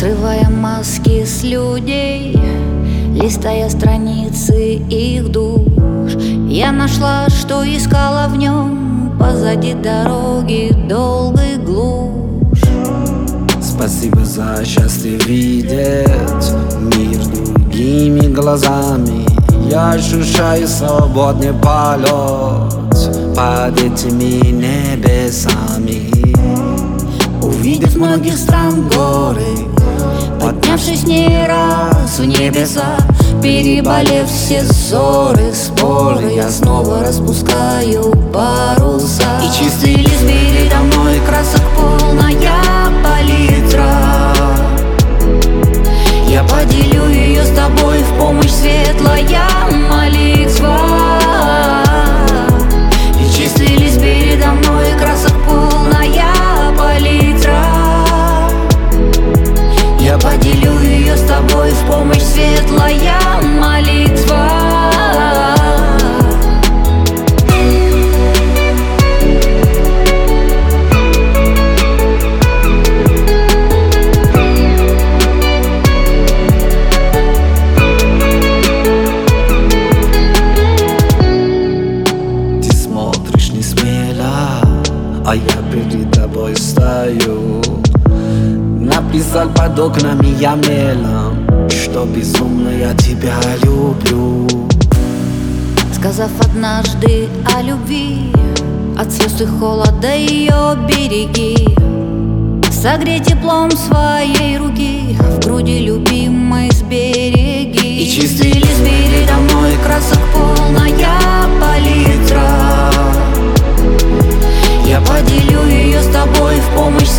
Срывая маски с людей, листая страницы их душ, я нашла, что искала в нем. Позади дороги долгой глушь. Спасибо за счастье видеть мир другими глазами. Я ощущаю свободный полет под этими небесами. Увидев многих стран горы, поднявшись не раз в небеса, переболев все ссоры, споры, я снова распускаю паруса. И чистый лист передо мной, красок полная палитра. Я поделю ее с тобой, в помощь светлая молитва. И чистый лист передо мной, красок полная палитра. Я поделю ее с тобой, в помощь светлая молитва. Ты смотришь не смело, а я перед тобой стою. Написал под окнами я мелом, что безумно я тебя люблю. Сказав однажды о любви, от слез и холода ее береги. Согрей теплом своей руки, в груди любимой сбереги. И чистый лист передо мной, красок полная палитра. Я поделю ее с тобой, в помощь